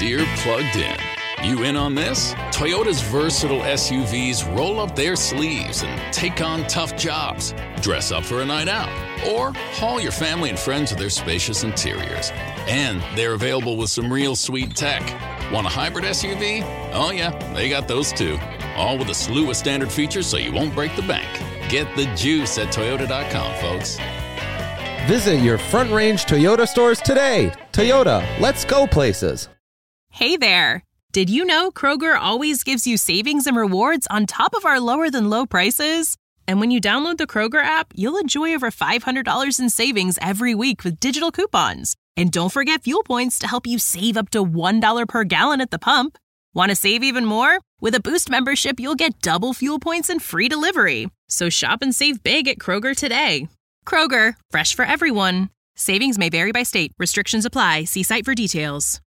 Dear Plugged In. You in on this? Toyota's versatile SUVs roll up their sleeves and take on tough jobs. Dress up for a night out. Or haul your family and friends with their spacious interiors. And they're available with some real sweet tech. Want a hybrid SUV? Oh yeah, they got those too. All with a slew of standard features so you won't break the bank. Get the juice at Toyota.com, folks. Visit your Front Range Toyota stores today. Toyota, let's go places. Hey there. Did you know Kroger always gives you savings and rewards on top of our lower-than-low prices? And when you download the Kroger app, you'll enjoy over $500 in savings every week with digital coupons. And don't forget fuel points to help you save up to $1 per gallon at the pump. Want to save even more? With a Boost membership, you'll get double fuel points and free delivery. So shop and save big at Kroger today. Kroger, fresh for everyone. Savings may vary by state. Restrictions apply. See site for details.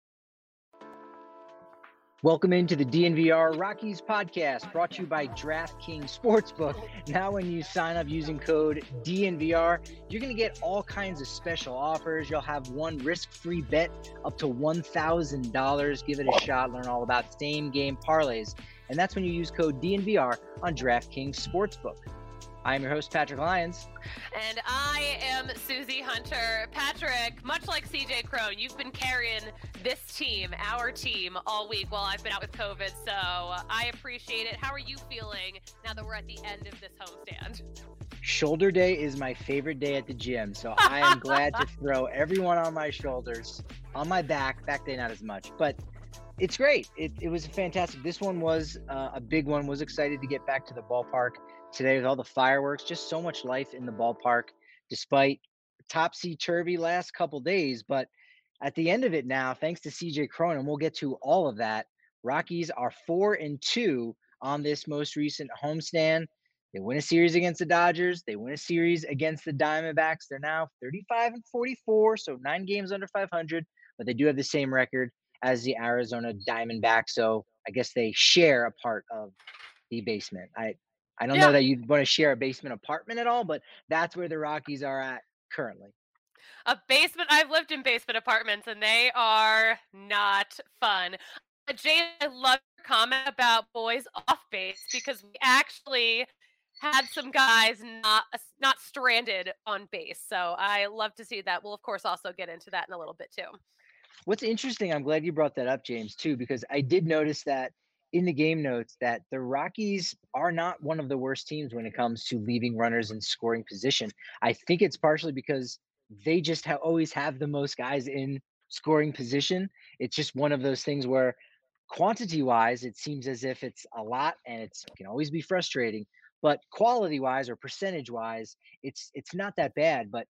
Welcome into the DNVR Rockies podcast, brought to you by DraftKings Sportsbook. Now when you sign up using code DNVR, you're going to get all kinds of special offers. You'll have one risk-free bet up to $1,000. Give it a shot. Learn all about same-game parlays. And that's when you use code DNVR on DraftKings Sportsbook. I am your host, Patrick Lyons. And I am Susie Hunter. Patrick, much like CJ Crone, you've been carrying this team, our team, all week while I've been out with COVID, so I appreciate it. How are you feeling now that we're at the end of this homestand? Shoulder day is my favorite day at the gym, so I am glad to throw everyone on my shoulders, on my back day not as much, but it's great. It was fantastic. This one was a big one. Was excited to get back to the ballpark today with all the fireworks. Just so much life in the ballpark, despite topsy-turvy last couple days. But at the end of it now, thanks to CJ Cron, and we'll get to all of that, Rockies are 4-2 on this most recent homestand. They win a series against the Dodgers. They win a series against the Diamondbacks. They're now 35-44, so 9 games under 500, but they do have the same record as the Arizona Diamondbacks. So I guess they share a part of the basement. I don't know that you'd want to share a basement apartment at all, but that's where the Rockies are at currently. A basement. I've lived in basement apartments and they are not fun. Jay, I love your comment about boys off base because we actually had some guys not stranded on base. So I love to see that. We'll of course also get into that in a little bit too. What's interesting, I'm glad you brought that up, James, too, because I did notice that in the game notes that the Rockies are not one of the worst teams when it comes to leaving runners in scoring position. I think it's partially because they just always have the most guys in scoring position. It's just one of those things where quantity-wise, it seems as if it's a lot and it can always be frustrating. But quality-wise or percentage-wise, it's not that bad. But,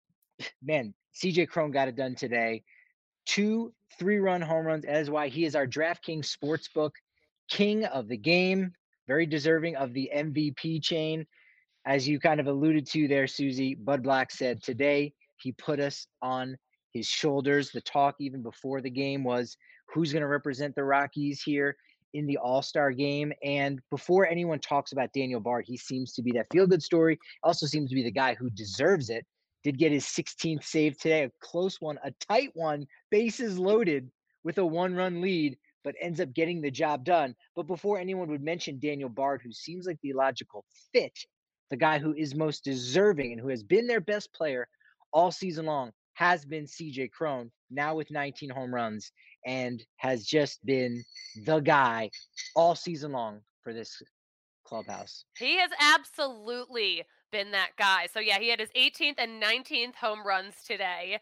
man, CJ Cron got it done today. 2 3-run home runs. That is why he is our DraftKings Sportsbook king of the game, very deserving of the MVP chain. As you kind of alluded to there, Susie, Bud Black said today he put us on his shoulders. The talk even before the game was who's going to represent the Rockies here in the All-Star game. And before anyone talks about Daniel Bard, he seems to be that feel-good story. Also seems to be the guy who deserves it. Did get his 16th save today, a close one, a tight one, bases loaded with a 1-run lead, but ends up getting the job done. But before anyone would mention Daniel Bard, who seems like the logical fit, the guy who is most deserving and who has been their best player all season long has been CJ Cron, now with 19 home runs, and has just been the guy all season long for this clubhouse. He has absolutely been that guy. So yeah, he had his 18th and 19th home runs today.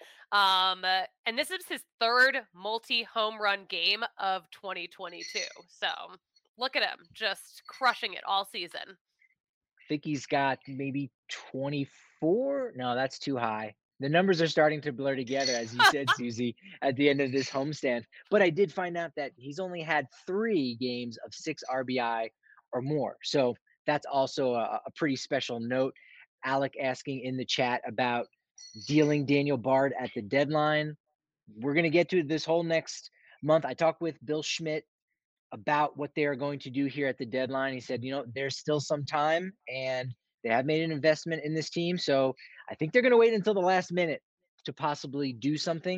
And this is his third multi-home run game of 2022. So look at him, just crushing it all season. I think he's got maybe 24. No, that's too high. The numbers are starting to blur together, as you said, Susie, at the end of this homestand. But I did find out that he's only had 3 games of 6 RBI or more. So that's also a pretty special note. Alec asking in the chat about dealing Daniel Bard at the deadline. We're going to get to this whole next month. I talked with Bill Schmidt about what they are going to do here at the deadline. He said, there's still some time and they have made an investment in this team. So I think they're going to wait until the last minute to possibly do something.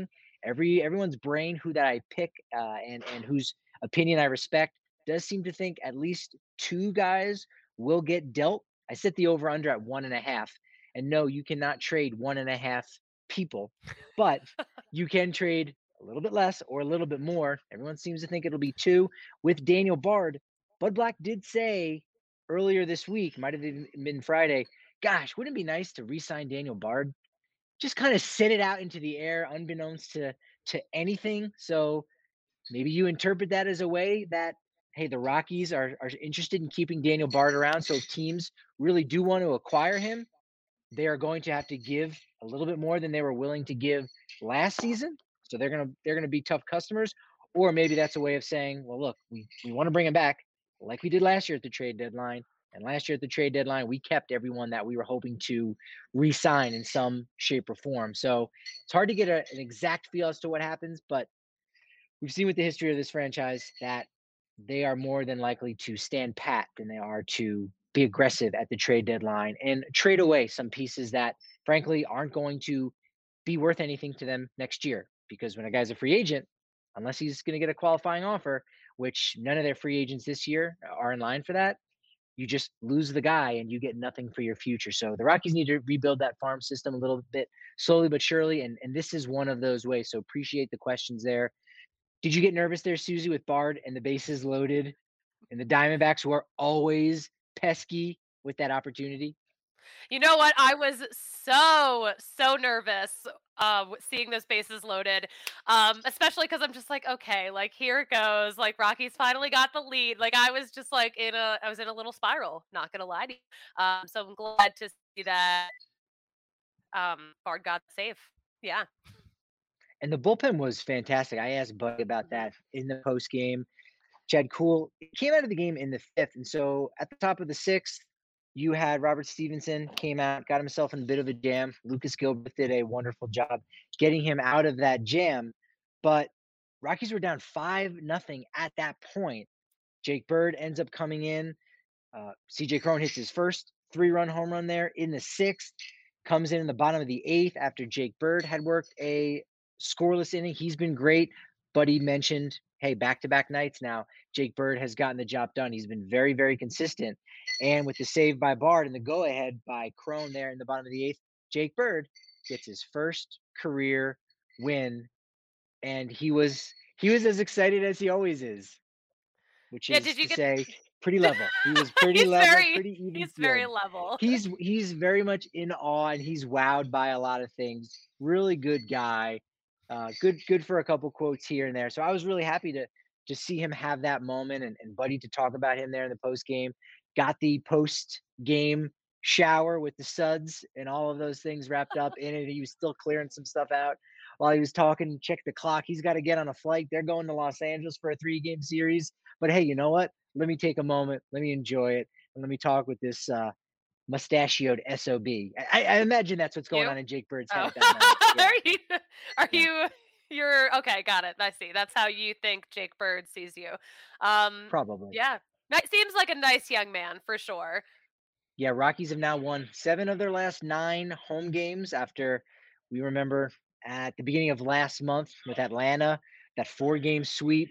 everyone's brain, who that I pick and whose opinion I respect, does seem to think at least two guys will get dealt. I set the over under at 1.5. And no, you cannot trade 1.5 people, but you can trade a little bit less or a little bit more. Everyone seems to think it'll be two with Daniel Bard. Bud Black did say earlier this week, might have even been Friday, gosh, wouldn't it be nice to re-sign Daniel Bard? Just kind of set it out into the air, unbeknownst to anything. So maybe you interpret that as a way that, hey, the Rockies are interested in keeping Daniel Bard around. So if teams really do want to acquire him, they are going to have to give a little bit more than they were willing to give last season. So they're gonna be tough customers. Or maybe that's a way of saying, well, look, we want to bring him back like we did last year at the trade deadline. And last year at the trade deadline, we kept everyone that we were hoping to re-sign in some shape or form. So it's hard to get an exact feel as to what happens, but we've seen with the history of this franchise that they are more than likely to stand pat than they are to be aggressive at the trade deadline and trade away some pieces that frankly aren't going to be worth anything to them next year. Because when a guy's a free agent, unless he's going to get a qualifying offer, which none of their free agents this year are in line for that, you just lose the guy and you get nothing for your future. So the Rockies need to rebuild that farm system a little bit slowly but surely. And this is one of those ways. So appreciate the questions there. Did you get nervous there, Susie, with Bard and the bases loaded and the Diamondbacks, who are always pesky with that opportunity? You know what? I was so nervous seeing those bases loaded, especially because I'm just like, okay, like here it goes. Like Rockies finally got the lead. Like I was just like I was in a little spiral. Not gonna lie to you. So I'm glad to see that Bard got safe. Yeah. And the bullpen was fantastic. I asked Buddy about Mhm. that in the post game. Chad Kuhl came out of the game in the fifth. And so at the top of the sixth, you had Robert Stevenson came out, got himself in a bit of a jam. Lucas Gilbert did a wonderful job getting him out of that jam. But Rockies were down 5-0 at that point. Jake Bird ends up coming in. CJ Cron hits his first 3-run home run there in the sixth, comes in the bottom of the eighth after Jake Bird had worked a scoreless inning. He's been great, but he mentioned, hey, back-to-back nights now, Jake Bird has gotten the job done. He's been very, very consistent. And with the save by Bard and the go-ahead by Cron there in the bottom of the eighth, Jake Bird gets his first career win, and he was as excited as he always is, which Yeah. is Did you to get? say pretty level. He was pretty level, pretty even He's very field. level. He's very much in awe and he's wowed by a lot of things. Really good guy. Good for a couple quotes here and there. So I was really happy to see him have that moment and Buddy to talk about him there in the post game. Got the post game shower with the suds and all of those things wrapped up in it. He was still clearing some stuff out while he was talking. Check the clock. He's got to get on a flight. They're going to Los Angeles for a 3-game series. But hey, you know what? Let me take a moment. Let me enjoy it. And let me talk with this mustachioed SOB. I imagine that's what's going You? on in Jake Bird's head Oh. at that moment. Yeah, are you? Are yeah. you? You're okay. Got it. I see. That's how you think Jake Bird sees you. Probably. Yeah. Seems like a nice young man for sure. Yeah, Rockies have now won 7 of their last 9 home games after we remember at the beginning of last month with Atlanta, that 4-game sweep,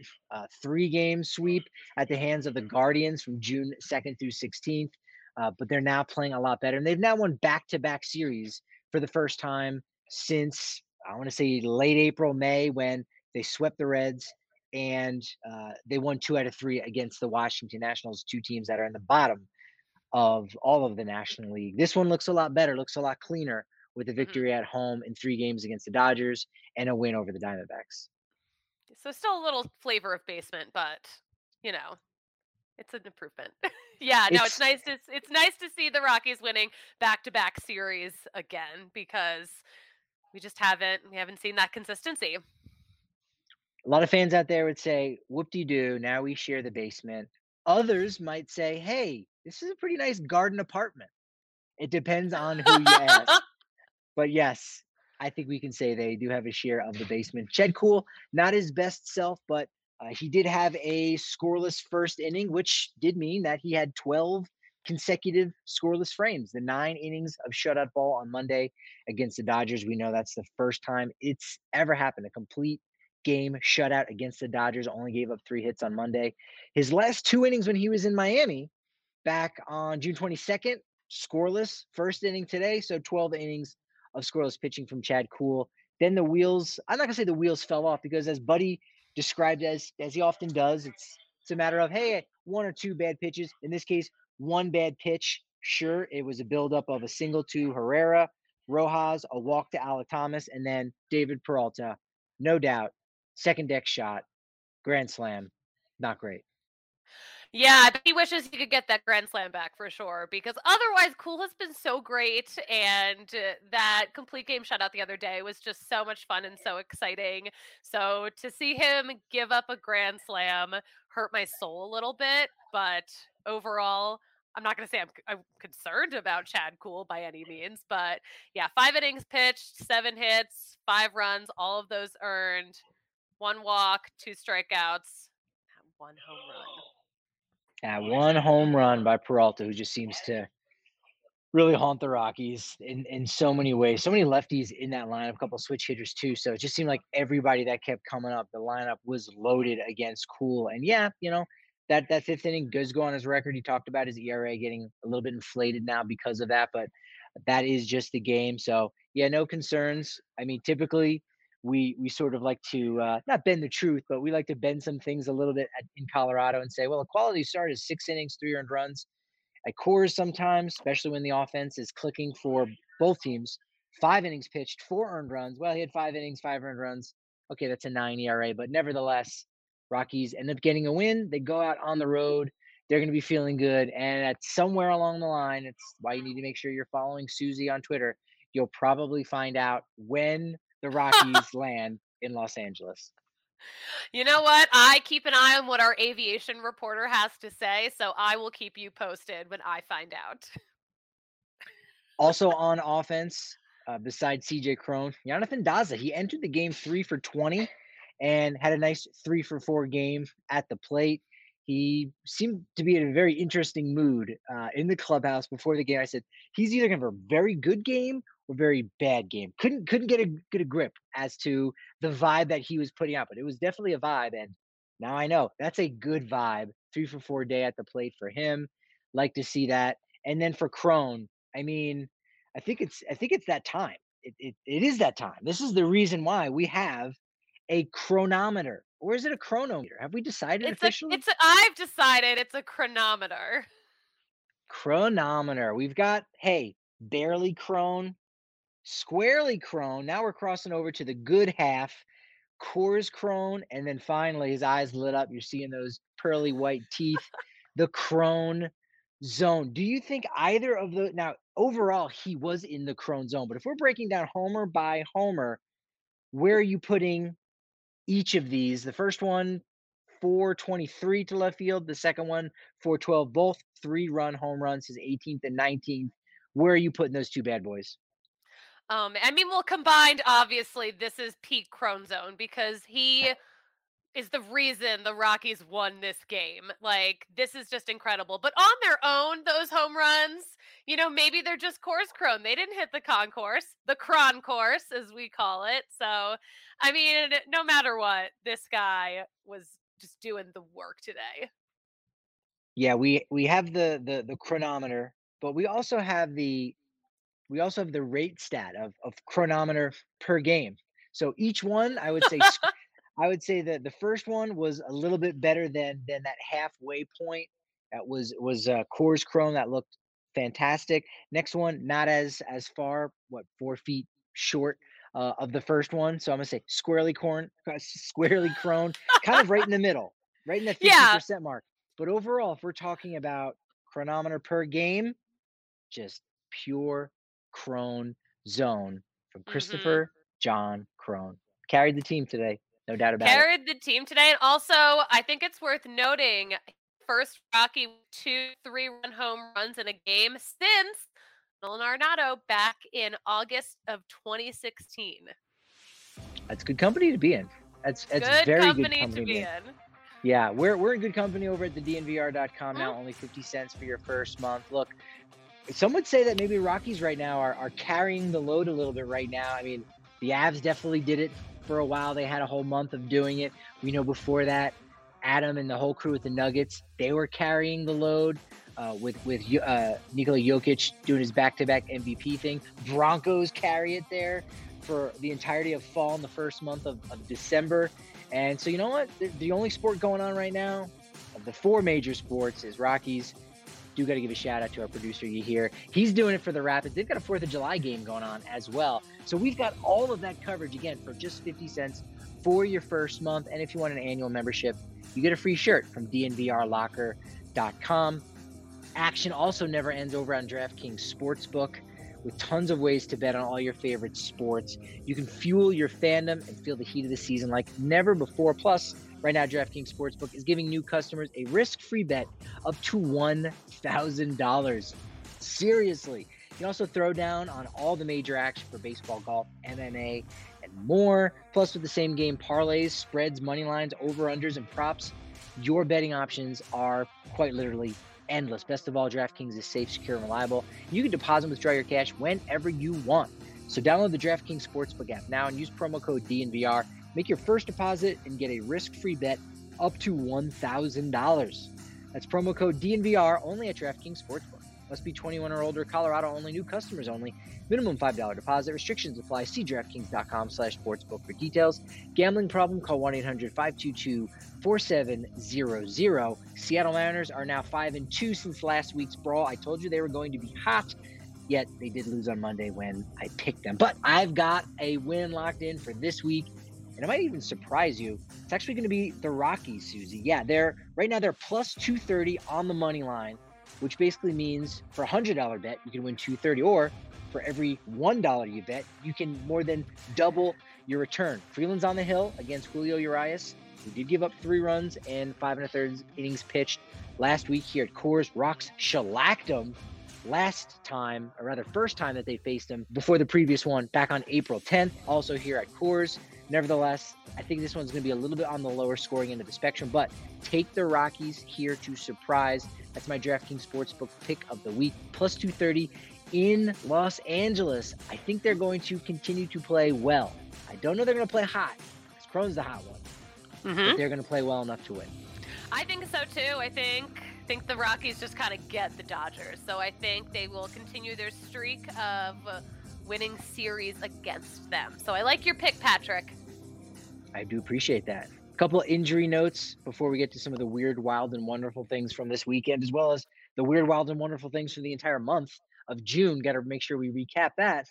3-game sweep at the hands of the Guardians from June 2nd through 16th. But they're now playing a lot better. And they've now won back-to-back series for the first time since, I want to say, late April, May, when they swept the Reds and they won 2 out of 3 against the Washington Nationals, two teams that are in the bottom of all of the National League. This one looks a lot better, looks a lot cleaner with a Hmm. victory at home in 3 games against the Dodgers and a win over the Diamondbacks. So still a little flavor of basement, but you know, it's an improvement. Yeah. No, It's it's nice to see the Rockies winning back to back series again because we haven't seen that consistency. a lot of fans out there would say, whoop-de-doo, now we share the basement. Others might say, hey, this is a pretty nice garden apartment. It depends on who you ask. But yes, I think we can say they do have a share of the basement. Jed Kuhl, not his best self, but he did have a scoreless first inning, which did mean that he had 12 consecutive scoreless frames. The 9 innings of shutout ball on Monday against the Dodgers. We know that's the first time it's ever happened. A complete game shutout against the Dodgers. Only gave up 3 hits on Monday. His last 2 innings when he was in Miami back on June 22nd, scoreless. First inning today, so 12 innings of scoreless pitching from Chad Kuhl. Then the wheels, I'm not gonna say the wheels fell off, because as Buddy described, as he often does, it's a matter of, hey, 1 or 2 bad pitches. In this case, 1 bad pitch. Sure, it was a buildup of a single to Herrera, Rojas, a walk to Alek Thomas, and then David Peralta. No doubt, second deck shot, grand slam, not great. Yeah, he wishes he could get that grand slam back for sure, because otherwise Kuhl has been so great, and that complete game shutout the other day was just so much fun and so exciting. So to see him give up a grand slam hurt my soul a little bit, but overall, I'm not going to say I'm concerned about Chad Kuhl by any means, but yeah, 5 innings pitched, 7 hits, 5 runs, all of those earned, 1 walk, 2 strikeouts, 1 home run. 1 home run by Peralta, who just seems to really haunt the Rockies in so many ways. So many lefties in that lineup, a couple switch hitters too. So it just seemed like everybody that kept coming up, the lineup was loaded against Kuhl. And yeah, that 5th inning does go on his record. He talked about his ERA getting a little bit inflated now because of that, but that is just the game. So yeah, no concerns. I mean, typically we sort of like to not bend the truth, but we like to bend some things a little bit in Colorado and say, well, a quality start is 6 innings, 3 earned runs. At Coors sometimes, especially when the offense is clicking for both teams, 5 innings pitched, 4 earned runs. Well, he had 5 innings, 5 earned runs. Okay, that's a 9 ERA, but nevertheless, Rockies end up getting a win. They go out on the road. They're going to be feeling good. And at somewhere along the line, it's why you need to make sure you're following Susie on Twitter. You'll probably find out when the Rockies land in Los Angeles. You know what? I keep an eye on what our aviation reporter has to say, so I will keep you posted when I find out. Also on offense, besides CJ Cron, Jonathan Daza, he entered the game 3 for 20 and had a nice 3 for 4 game at the plate. He seemed to be in a very interesting mood in the clubhouse before the game. I said, he's either going to have a very good game or very bad game. Couldn't get a grip as to the vibe that he was putting out, but it was definitely a vibe. And now I know that's a good vibe. 3 for 4 day at the plate for him. Like to see that. And then for Cron, I mean, I think it's that time. It is that time. This is the reason why we have a chronometer. Or is it a chronometer? Have we decided officially? I've decided it's a chronometer. Chronometer. We've got, hey, barely Cron, squarely Cron. Now we're crossing over to the good half. Coors Cron, and then finally his eyes lit up. You're seeing those pearly white teeth. The Cron zone. Do you think either of the, now overall he was in the Cron zone, but if we're breaking down homer by homer, where are you putting each of these? The first one, 423 to left field. The second one, 412, both 3-run home runs, his 18th and 19th. Where are you putting those 2 bad boys? I mean, well, combined, obviously, this is peak Cron zone because he is the reason the Rockies won this game. Like, this is just incredible. But on their own, those home runs, maybe they're just Coors Cron. They didn't hit the concourse, the Cron course, as we call it. So, I mean, no matter what, this guy was just doing the work today. Yeah, we have the chronometer, but we also have the rate stat of chronometer per game. So each one, I would say I would say that the first one was a little bit better than that halfway point. That was Coors Cron. That looked fantastic. Next one, not as far, 4 feet short of the first one. So I'm gonna say squarely Cron, kind of right in the middle, right in the 50% mark. But overall, if we're talking about chronometer per game, just pure Cron zone from Christopher John Cron. Carried the team today. No doubt about it. Carried the team today. And also, I think it's worth noting, first Rocky 2 3-run home runs in a game since Nolan Arenado back in August of 2016. That's good company to be in. That's good very company good company to be in. Yeah, we're in good company over at the DNVR.com Hmm? now. Only 50 cents for your first month. Look, some would say that maybe Rockies right now are carrying the load a little bit right now. I mean, the Avs definitely did it for a while. They had a whole month of doing it. We know before that, Adam and the whole crew with the Nuggets, they were carrying the load with Nikola Jokic doing his back-to-back MVP thing. Broncos carry it there for the entirety of fall in the first month of December. And so you know what? The only sport going on right now of the four major sports is Rockies. Do got to give a shout out to our producer you hear. He's doing it for the Rapids. They've got a 4th of July game going on as well. So we've got all of that coverage again for just 50 cents for your first month. And if you want an annual membership, you get a free shirt from dnvrlocker.com. Action also never ends over on DraftKings Sportsbook with tons of ways to bet on all your favorite sports. You can fuel your fandom and feel the heat of the season like never before. Plus, right now, DraftKings Sportsbook is giving new customers a risk-free bet up to $1,000. Seriously. You can also throw down on all the major action for baseball, golf, MMA, and more. Plus, with the same game parlays, spreads, money lines, over-unders, and props, your betting options are quite literally endless. Best of all, DraftKings is safe, secure, and reliable. You can deposit and withdraw your cash whenever you want. So download the DraftKings Sportsbook app now and use promo code DNVR. Make your first deposit and get a risk-free bet up to $1,000. That's promo code DNVR only at DraftKings Sportsbook. Must be 21 or older. Colorado only. New customers only. Minimum $5 deposit. Restrictions apply. See DraftKings.com/sportsbook for details. Gambling problem? Call 1-800-522-4700. Seattle Mariners are now 5-2 since last week's brawl. I told you they were going to be hot, yet they did lose on Monday when I picked them. But I've got a win locked in for this week, and it might even surprise you. It's actually going to be the Rockies, Susie. Yeah, they're plus 230 on the money line, which basically means for a $100 bet, you can win 230, or for every $1 you bet, you can more than double your return. Freeland's on the hill against Julio Urias, who did give up 3 runs and 5 1/3 innings pitched last week here at Coors. Rocks shellacked him first time that they faced him before the previous one back on April 10th, also here at Coors. Nevertheless, I think this one's going to be a little bit on the lower scoring end of the spectrum, but take the Rockies here to surprise. That's my DraftKings Sportsbook pick of the week, plus 230 in Los Angeles. I think they're going to continue to play well. I don't know they're going to play hot, because Crone's the hot one, but they're going to play well enough to win. I think so too. I think the Rockies just kind of get the Dodgers, so I think they will continue their streak of winning series against them. So I like your pick, Patrick. I do appreciate that. A couple of injury notes before we get to some of the weird, wild, and wonderful things from this weekend, as well as the weird, wild, and wonderful things for the entire month of June. Got to make sure we recap that.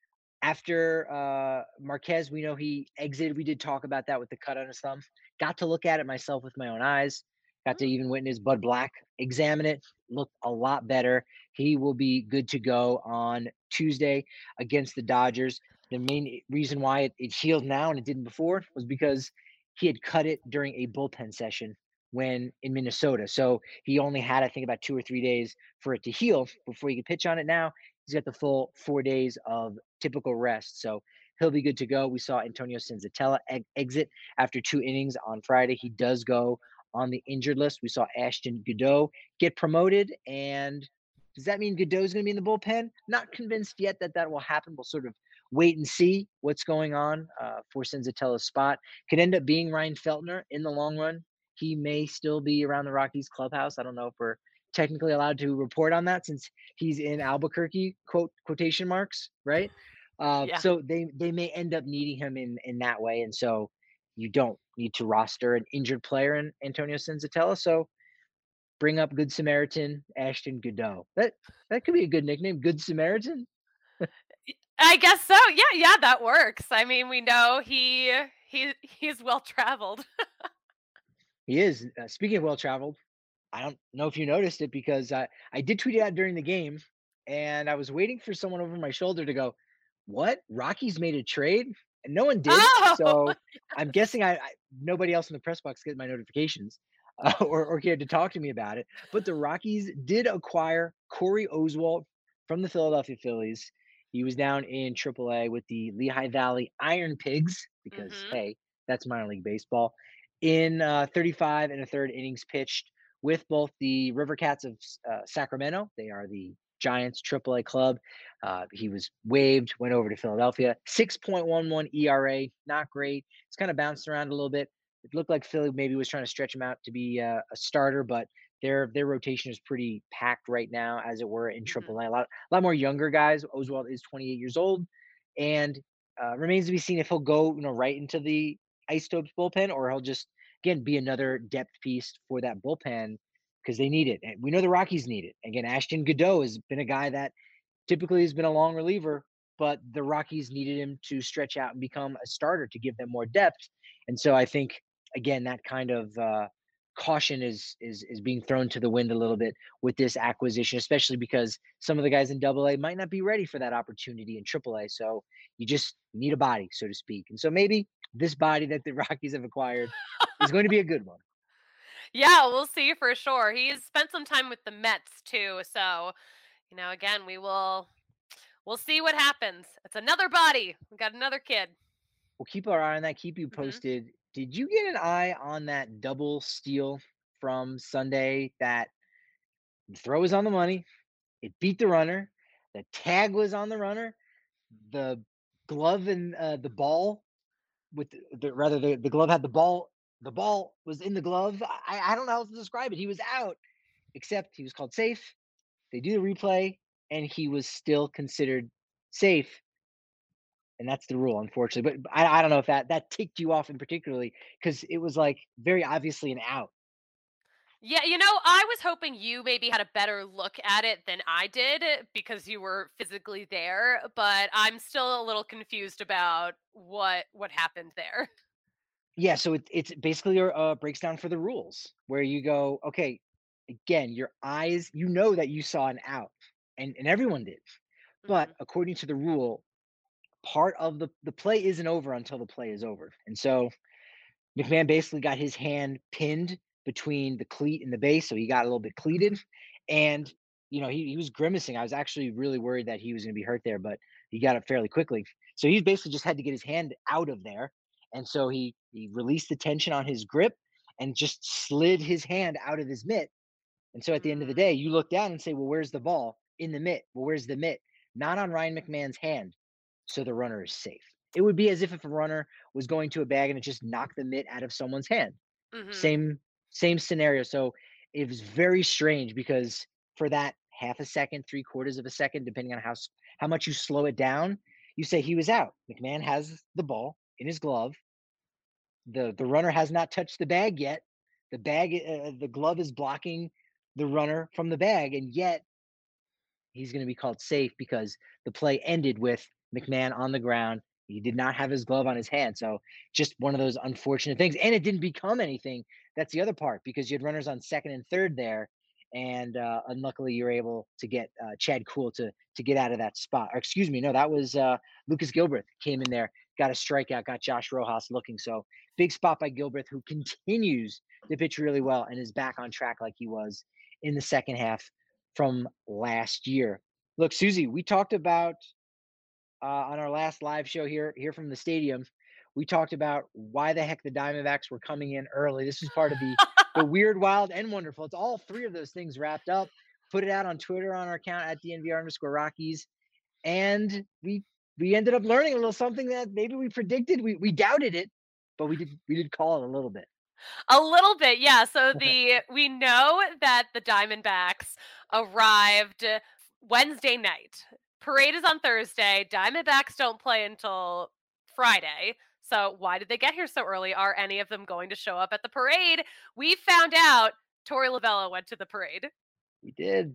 After Marquez, we know he exited. We did talk about that with the cut on his thumb. Got to look at it myself with my own eyes. Got to even witness Bud Black examine it. Looked a lot better. He will be good to go on Tuesday against the Dodgers. The main reason why it healed now and it didn't before was because he had cut it during a bullpen session when in Minnesota. So he only had, I think, about 2 or 3 days for it to heal before he could pitch on it. Now he's got the full 4 days of typical rest. So he'll be good to go. We saw Antonio Senzatella exit after 2 innings on Friday. He does go on the injured list. We saw Ashton Goudeau get promoted. And does that mean Goudeau's going to be in the bullpen? Not convinced yet that will happen. We'll sort of wait and see what's going on for Senzatella's spot. Could end up being Ryan Feltner in the long run. He may still be around the Rockies clubhouse. I don't know if we're technically allowed to report on that since he's in Albuquerque, quotation marks, right? Yeah. So they may end up needing him in that way. And so you don't need to roster an injured player in Antonio Senzatella. So bring up Good Samaritan Ashton Goudeau. That could be a good nickname, Good Samaritan. I guess so. Yeah, that works. I mean, we know he's well traveled. He is. Speaking of well traveled, I don't know if you noticed it because I did tweet it out during the game, and I was waiting for someone over my shoulder to go, "What? Rockies made a trade?" And no one did. Oh! So I'm guessing nobody else in the press box gets my notifications or cared to talk to me about it. But the Rockies did acquire Corey Oswalt from the Philadelphia Phillies. He was down in AAA with the Lehigh Valley Iron Pigs because, hey, that's minor league baseball. in 35 and a third innings pitched with both the River Cats of Sacramento. They are the Giants AAA club. He was waived, went over to Philadelphia. 6.11 ERA, not great. It's kind of bounced around a little bit. It looked like Philly maybe was trying to stretch him out to be a starter, but their rotation is pretty packed right now, as it were, in AAA. A lot more younger guys. Oswald is 28 years old, and remains to be seen if he'll go right into the Isotopes bullpen, or he'll just again be another depth piece for that bullpen because they need it. And we know the Rockies need it. Again, Ashton Godot has been a guy that typically has been a long reliever, but the Rockies needed him to stretch out and become a starter to give them more depth. And so I think again that kind of caution is being thrown to the wind a little bit with this acquisition, especially because some of the guys in AA might not be ready for that opportunity in AAA. So you just need a body, so to speak. And so maybe this body that the Rockies have acquired is going to be a good one. Yeah, we'll see for sure. He's spent some time with the Mets too, so again, we'll see what happens. It's another body. We got another kid. We'll keep our eye on that. Keep you Mm-hmm. posted. Did you get an eye on that double steal from Sunday? That the throw was on the money. It beat the runner. The tag was on the runner. The glove and the ball with the glove had the ball. The ball was in the glove. I don't know how to describe it. He was out, except he was called safe. They do the replay, and he was still considered safe. And that's the rule, unfortunately. But I don't know if that ticked you off in particularly because it was like very obviously an out. Yeah, I was hoping you maybe had a better look at it than I did because you were physically there, but I'm still a little confused about what happened there. Yeah, so it's basically breaks down for the rules where you go, okay, again, your eyes, you know that you saw an out, and everyone did, but Mhm. according to the rule, part of the play isn't over until the play is over, and so McMahon basically got his hand pinned between the cleat and the base, so he got a little bit cleated, and he was grimacing. I was actually really worried that he was going to be hurt there, but he got up fairly quickly. So he basically just had to get his hand out of there, and so he released the tension on his grip and just slid his hand out of his mitt. And so at the end of the Mm. day, you look down and say, "Well, where's the ball in the mitt? Well, where's the mitt? Not on Ryan McMahon's hand, so the runner is safe." It would be as if a runner was going to a bag and it just knocked the mitt out of someone's hand. Mhm. Same scenario. So it was very strange because for that half a second, three-quarters of a second, depending on how much you slow it down, you say he was out. McMahon has the ball in his glove. The runner has not touched the bag yet. The glove is blocking the runner from the bag, and yet he's going to be called safe because the play ended with McMahon on the ground. He did not have his glove on his hand. So just one of those unfortunate things. And it didn't become anything. That's the other part because you had runners on second and third there. And unluckily, you were able to get Chad Kuhl to get out of that spot. Or excuse me, no, that was Lucas Gilbreth came in there, got a strikeout, got Josh Rojas looking. So big spot by Gilbreth, who continues to pitch really well and is back on track like he was in the second half from last year. Look, Susie, we talked about on our last live show here from the stadium. We talked about why the heck the Diamondbacks were coming in early. This is part of the weird, wild, and wonderful. It's all three of those things wrapped up. Put it out on Twitter on our account at DNVR_Rockies, and we ended up learning a little something that maybe we predicted. We doubted it, but we did call it a little bit. A little bit, yeah. So we know that the Diamondbacks arrived Wednesday night. Parade is on Thursday. Diamondbacks don't play until Friday. So why did they get here so early? Are any of them going to show up at the parade? We found out Torey Lovullo went to the parade. He did.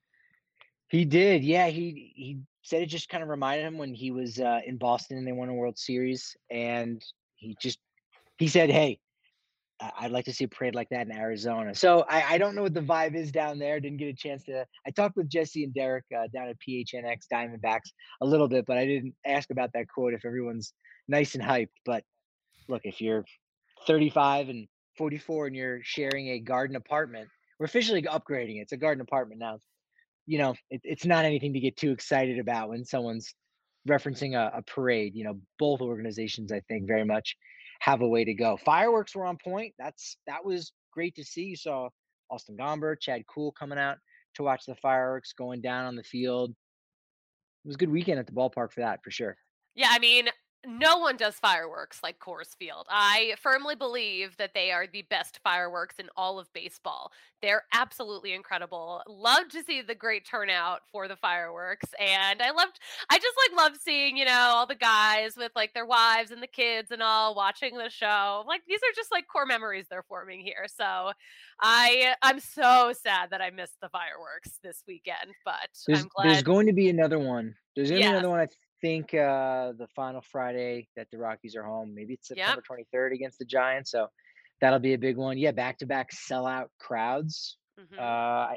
He did. Yeah, he said it just kind of reminded him when he was in Boston and they won a World Series, and he said, "Hey, I'd like to see a parade like that in Arizona." So I don't know what the vibe is down there. Didn't get a chance to. I talked with Jesse and Derek down at PHNX Diamondbacks a little bit, but I didn't ask about that quote if everyone's nice and hyped. But look, if you're 35 and 44 and you're sharing a garden apartment, we're officially upgrading it. It's a garden apartment now. It's not anything to get too excited about when someone's referencing a parade. Both organizations, I think, very much have a way to go. Fireworks were on point. That was great to see. You saw Austin Gomber, Chad Kuhl coming out to watch the fireworks going down on the field. It was a good weekend at the ballpark for that, for sure. Yeah, I mean, no one does fireworks like Coors Field. I firmly believe that they are the best fireworks in all of baseball. They're absolutely incredible. Love to see the great turnout for the fireworks. And I just like love seeing, all the guys with like their wives and the kids and all watching the show. Like these are just like core memories they're forming here. So I'm so sad that I missed the fireworks this weekend, but There's I'm there's glad. going to be another one. There's gonna be Yes. another one. I think the final Friday that the Rockies are home. Maybe it's Yep. September 23rd against the Giants. So that'll be a big one. Yeah, back to back sellout crowds. Mhm.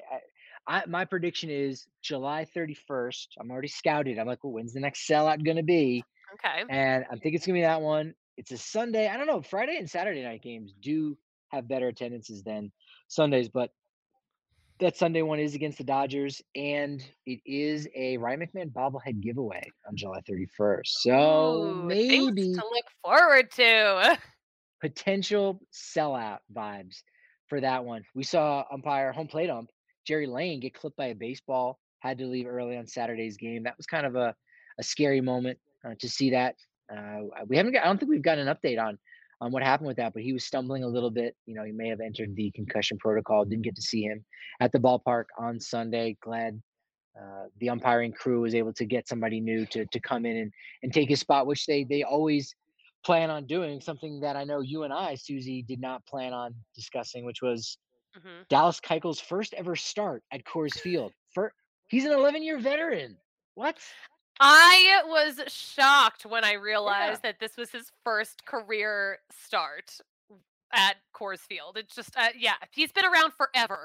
My prediction is July 31st. I'm already scouted. I'm like, well, when's the next sellout gonna be? Okay. And I think it's gonna be that one. It's a Sunday. I don't know. Friday and Saturday night games do have better attendances than Sundays, but that Sunday one is against the Dodgers, and it is a Ryan McMahon bobblehead giveaway on July 31st. So Ooh, things to maybe look forward to. potential sellout vibes for that one. We saw umpire home plate ump Jerry Lane get clipped by a baseball, had to leave early on Saturday's game. That was kind of a scary moment to see that. We haven't got, I don't think we've gotten an update on what happened with that, but he was stumbling a little bit. He may have entered the concussion protocol. Didn't get to see him at the ballpark on Sunday. Glad the umpiring crew was able to get somebody new to come in and take his spot, which they always plan on doing. Something that I know you and I, Susie, did not plan on discussing, which was Mhm. Dallas Keuchel's first ever start at Coors Field. He's an 11-year veteran. What? I was shocked when I Yeah. realized that this was his first career start at Coors Field. It's just, yeah, he's been around forever.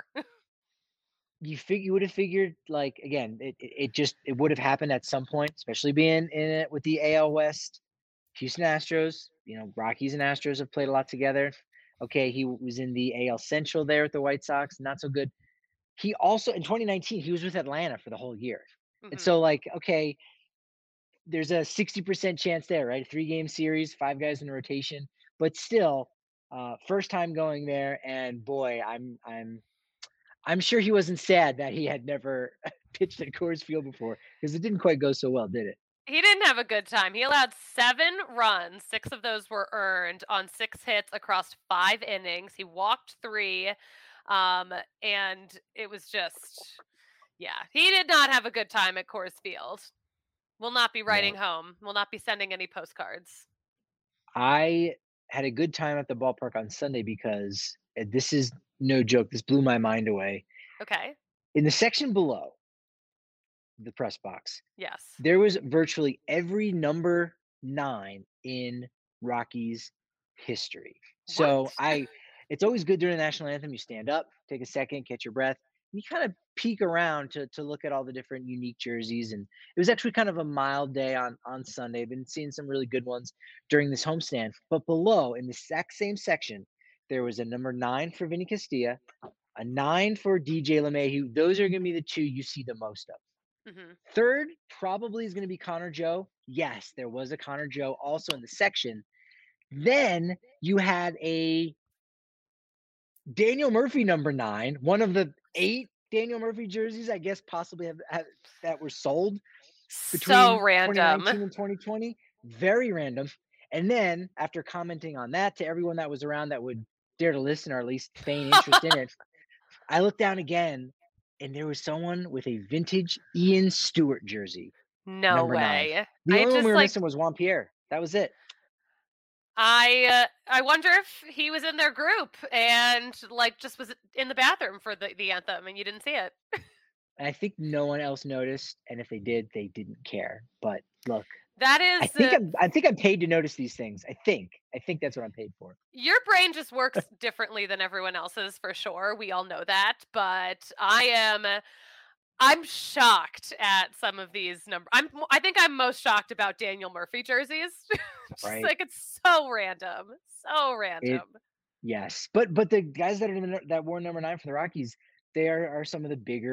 You would have figured, like, again, it would have happened at some point, especially being in it with the AL West. Houston Astros, Rockies and Astros have played a lot together. Okay, he was in the AL Central there with the White Sox, not so good. He also in 2019 he was with Atlanta for the whole year. And Mhm. so, like, okay, there's a 60% chance there, right? A 3-game series, 5 guys in rotation, but still first time going there, and boy, I'm sure he wasn't sad that he had never pitched at Coors Field before, because it didn't quite go so well, did it? He didn't have a good time. He allowed 7 runs, 6 of those were earned on 6 hits across 5 innings. He walked 3, and it was just yeah, he did not have a good time at Coors Field. Will not be writing No. home, will not be sending any postcards. I had a good time at the ballpark on Sunday because this is no joke. This blew my mind away. Okay. In the section below the press box, Yes. there was virtually every number 9 in Rockies history. So What? it's always good during the national anthem. You stand up, take a second, catch your breath, and you kind of peek around to look at all the different unique jerseys. And it was actually kind of a mild day on Sunday. I've been seeing some really good ones during this homestand. But below, in the exact same section, there was a number 9 for Vinny Castilla, a 9 for DJ LeMahieu. Those are going to be the two you see the most of. Mhm. Third probably is going to be Connor Joe. Yes, there was a Connor Joe also in the section. Then you had a Daniel Murphy number 9, one of the 8 Daniel Murphy jerseys, I guess, possibly have that were sold So between random. 2019 and 2020. Very random. And then after commenting on that to everyone that was around that would dare to listen or at least feign interest in it, I looked down again and there was someone with a vintage Ian Stewart jersey, No number 9. way. The I only one we just, were like missing was Juan Pierre. That was it. I wonder if he was in their group and, like, just was in the bathroom for the anthem and you didn't see it. And I think no one else noticed, and if they did, they didn't care. But look, That I is, think I'm paid to notice these things. I think that's what I'm paid for. your brain just works differently than everyone else's for sure, we all know that, but I'm shocked at some of these I think I'm most shocked about Daniel Murphy jerseys. Just, Right? like, it's so random, so It random. Yes, but the guys that wore number 9 for the Rockies, they are some of the bigger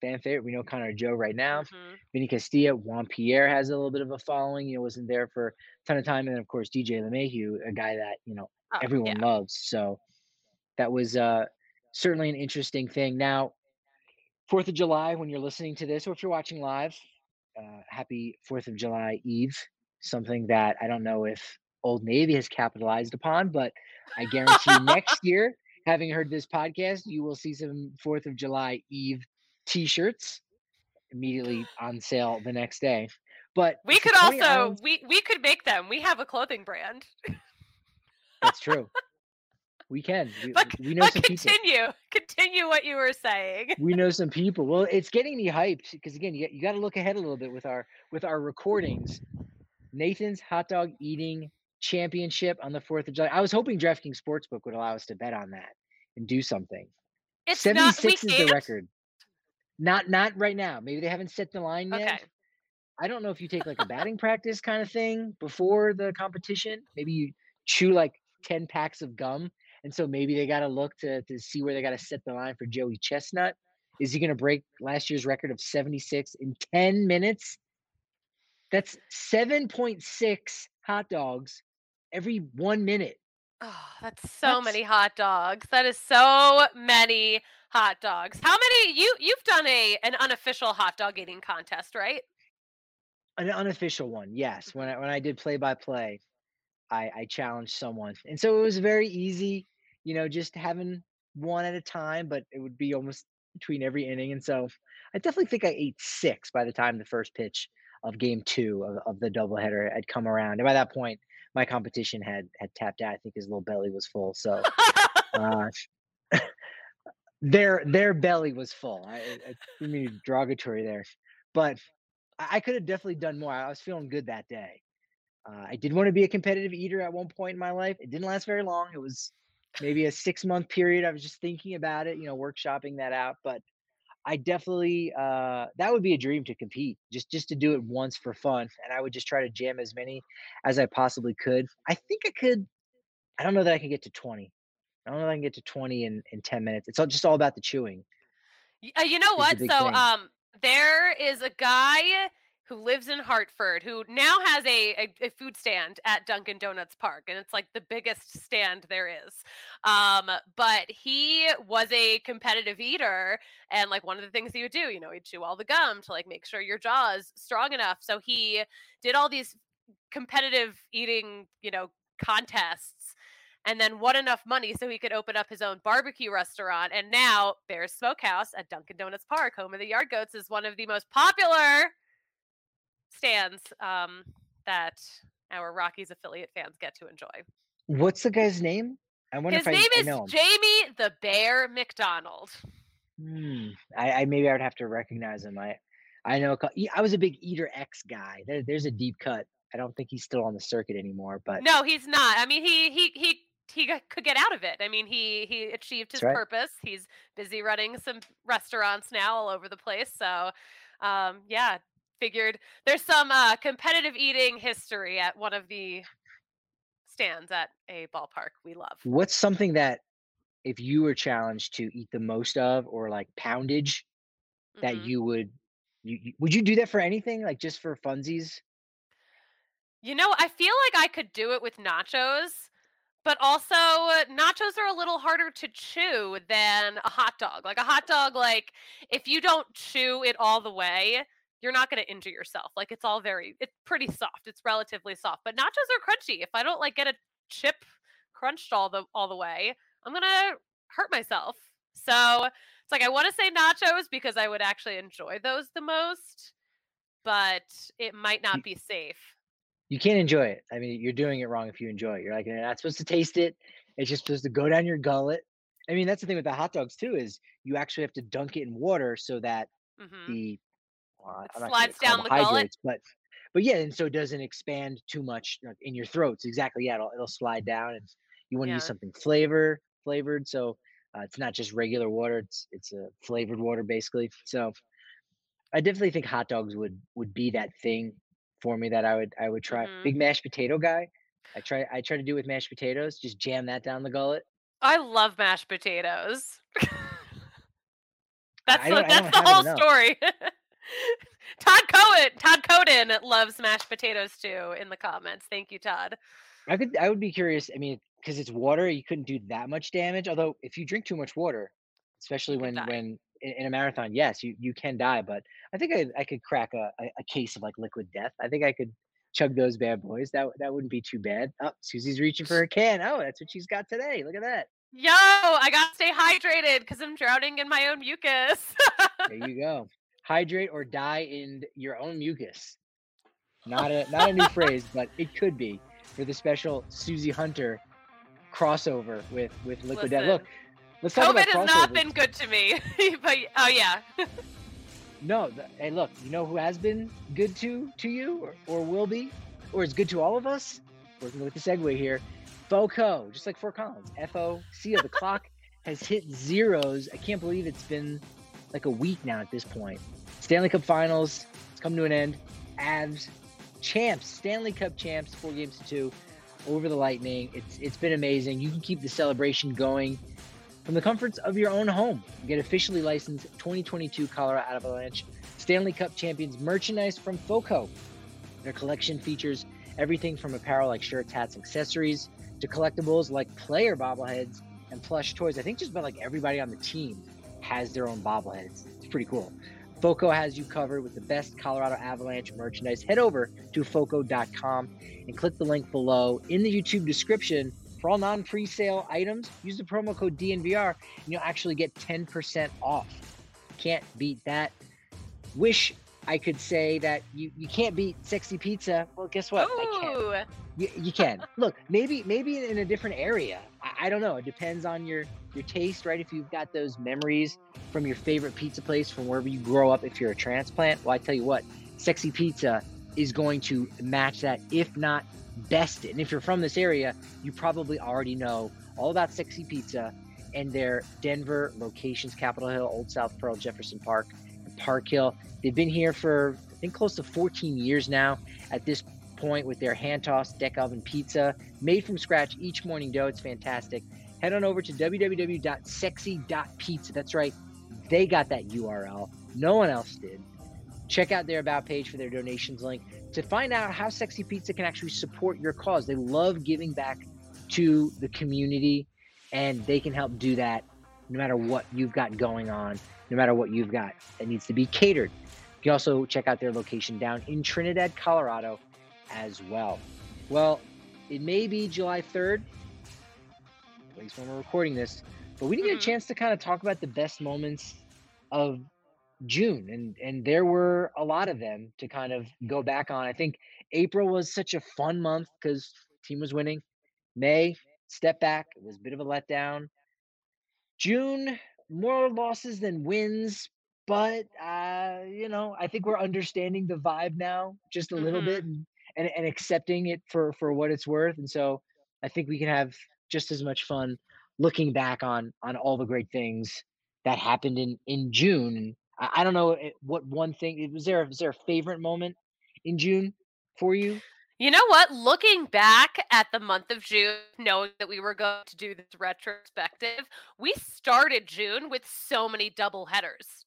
fan favorite. We know Connor Joe right now. Hmm. Vinny Castilla, Juan Pierre has a little bit of a following. Wasn't there for a ton of time, and then of course DJ LeMahieu, a guy that Oh, everyone yeah. loves. So that was certainly an interesting thing. Now, 4th of July, when you're listening to this, or if you're watching live, happy 4th of July Eve. Something that I don't know if Old Navy has capitalized upon, but I guarantee next year, having heard this podcast, you will see some 4th of July Eve t-shirts immediately on sale the next day. But We it's the could 20 also Islands. we could make them. We have a clothing brand. That's true. We can. But We know some people. continue what you were saying. We know some people. Well, it's getting me hyped because again, you got to look ahead a little bit with our recordings. Nathan's hot dog eating championship on the 4th of July. I was hoping DraftKings Sportsbook would allow us to bet on that and do something. It's not. We 76 is the can't. record. Not right now. Maybe they haven't set the line yet. Okay. I don't know if you take like a batting practice kind of thing before the competition. Maybe you chew like 10 packs of gum. And so maybe they got to look to see where they got to set the line for Joey Chestnut. Is he going to break last year's record of 76 in 10 minutes? That's 7.6 hot dogs every 1 minute. Oh, that's so That's many hot dogs. That is so many hot dogs. How many you've done an unofficial hot dog eating contest, right? an unofficial one. Yes. When Mhm. I did play by play, I challenged someone. And so it was very easy, just having one at a time, but it would be almost between every inning. And so I definitely think I ate six by the time the first pitch of game two of the doubleheader had come around. And by that point, my competition had tapped out. I think his little belly was full. So uh, their belly was full. I didn't mean to be derogatory there, but I could have definitely done more. I was feeling good that day. I did want to be a competitive eater at one point in my life. It didn't last very long. It was maybe a 6 month period. I was just thinking about it, workshopping that out. But I definitely that would be a dream to compete, just to do it once for fun. And I would just try to jam as many as I possibly could. I think I could. I don't know that I can get to 20. I don't know if I can get to 20 in 10 minutes. It's all about the chewing You know is the what? big So, thing. there is a guy who lives in Hartford who now has a food stand at Dunkin' Donuts Park, and it's like the biggest stand there is. But he was a competitive eater, and like one of the things he would do, he'd chew all the gum to like make sure your jaw is strong enough. So he did all these competitive eating, contests and then won enough money so he could open up his own barbecue restaurant. And now Bear's Smokehouse at Dunkin' Donuts Park, home of the Yard Goats, is one of the most popular stands that our Rockies affiliate fans get to enjoy. What's the guy's name? I wonder His if name I is know him. Jamie the Bear McDonald. I maybe I would have to recognize him. I know I was a big Eater X guy. There's a deep cut. I don't think he's still on the circuit anymore, but No, he's not. I mean, could get out of it. I mean, he achieved that's his right. purpose. He's busy running some restaurants now all over the place. So, yeah, figured there's some competitive eating history at one of the stands at a ballpark we love. What's something that if you were challenged to eat the most of, or like poundage, that Hmm. would you do that for anything, like just for funsies? I feel like I could do it with nachos. But also, nachos are a little harder to chew than a hot dog. Like a hot dog, like if you don't chew it all the way, you're not going to injure yourself. Like it's pretty soft. It's relatively soft. But nachos are crunchy. If I don't like get a chip crunched all the way, I'm gonna hurt myself. So it's like I want to say nachos because I would actually enjoy those the most, but it might You, not be safe. you can't enjoy it. I mean, you're doing it wrong if you enjoy it. You're not supposed to taste it. It's just supposed to go down your gullet. I mean, that's the thing with the hot dogs too, is you actually have to dunk it in water so that Hmm. the It I'm not gonna say the slides down the gullet. carbohydrates, but yeah, and so it doesn't expand too much in your throats. Exactly. Yeah, it'll slide down, and you want to use Yeah. something flavored. So it's not just regular water. It's a flavored water basically. So I definitely think hot dogs would be that thing for me that I would try. Hmm. Big mashed potato guy. I try to do it with mashed potatoes. Just jam that down the gullet. I love mashed potatoes. That's I don't that's the have it whole enough. story. Todd Coden loves mashed potatoes too in the comments. Thank you, Todd. I would be curious. I mean, because it's water, you couldn't do that much damage. Although if you drink too much water, You especially can die. when in a marathon, yes, you can die. But I think I could crack a case of like liquid death. I think I could chug those bad boys. That wouldn't be too bad. Oh, Susie's reaching for her can. Oh, that's what she's got today. Look at that. Yo, I gotta stay hydrated because I'm drowning in my own mucus. There you go. Hydrate or die in your own mucus. Not a new phrase, but it could be for the special Susie Hunter crossover with Liquid Death. Look, Listen, let's talk about COVID has not crossovers. been good to me. But oh yeah. No, hey, look, you know who has been good to you or will be, or is good to all of us? Working with the segue here. FOCO, just like Fort Collins. FOCO. The clock has hit zeros. I can't believe it's been like a week now at this point. Stanley Cup Finals, it's come to an end. Avs champs, Stanley Cup champs, 4-2 over the Lightning. It's been amazing. You can keep the celebration going from the comforts of your own home. Get officially licensed 2022 Colorado Avalanche Stanley Cup champions merchandise from FOCO. Their collection features everything from apparel like shirts, hats, accessories, to collectibles like player bobbleheads and plush toys. I think just about like everybody on the team has their own bobbleheads. It's pretty cool. FOCO has you covered with the best Colorado Avalanche merchandise. Head over to foco.com and click the link below in the YouTube description. For all non-presale items, use the promo code DNVR and you'll actually get 10% off. Can't beat that. Wish I could say that you can't beat sexy pizza. Well, guess what? I can. Ooh. You can. Look, maybe in a different area. I don't know. It depends on your taste, right? If you've got those memories from your favorite pizza place from wherever you grow up, if you're a transplant, well, I tell you what, sexy pizza is going to match that, if not best it. And if you're from this area, you probably already know all about sexy pizza and their Denver locations: Capitol Hill, Old South Pearl, Jefferson Park, and Park Hill. They've been here for, I think, close to 14 years now at this point with their hand-tossed deck oven pizza made from scratch each morning dough. It's fantastic. Head on over to www.sexy.pizza. That's right. They got that URL. No one else did. Check out their About page for their donations link to find out how Sexy Pizza can actually support your cause. They love giving back to the community, and they can help do that no matter what you've got going on, no matter what you've got that needs to be catered. You can also check out their location down in Trinidad, Colorado as well. Well, it may be July 3rd, at least when we're recording this, but we didn't get a chance to kind of talk about the best moments of June, and there were a lot of them to kind of go back on. I think April was such a fun month because team was winning. May, step back, it was a bit of a letdown. June, more losses than wins, but I think we're understanding the vibe now just a little bit, and accepting it for what it's worth. And so I think we can have just as much fun looking back on all the great things that happened in June. And I don't know what one thing was there. Was there a favorite moment in June for you? You know what? Looking back at the month of June, knowing that we were going to do this retrospective, we started June with so many double headers.